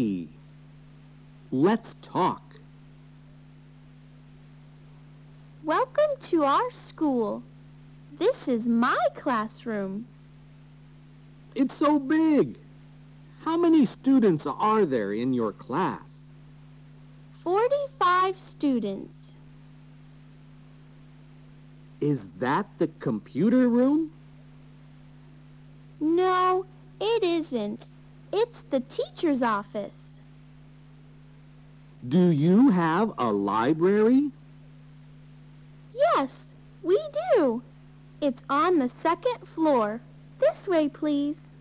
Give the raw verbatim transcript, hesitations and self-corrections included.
see. Let's talk. Welcome to our school. This is my classroom. It's so big. How many students are there in your class? Forty-five students. Is that the computer room? No, it isn't. It's the teacher's office. Do you have a library? Yes, we do. It's on the second floor. This way, please.